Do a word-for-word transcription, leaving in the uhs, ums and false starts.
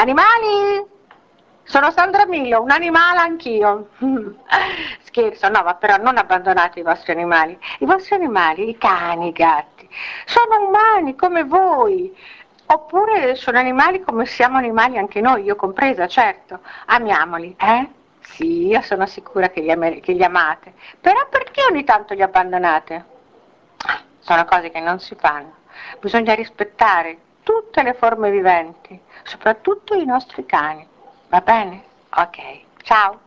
Animali? Sono Sandra Milo, un animale anch'io. Scherzo, no, ma però non abbandonate i vostri animali. I vostri animali, i cani, i gatti, sono umani come voi. Oppure sono animali come siamo animali anche noi, io compresa, certo. Amiamoli, eh? Sì, io sono sicura che li, am- che li amate. Però perché ogni tanto li abbandonate? Sono cose che non si fanno. Bisogna rispettare tutte le forme viventi, soprattutto i nostri cani. Va bene? Ok, ciao.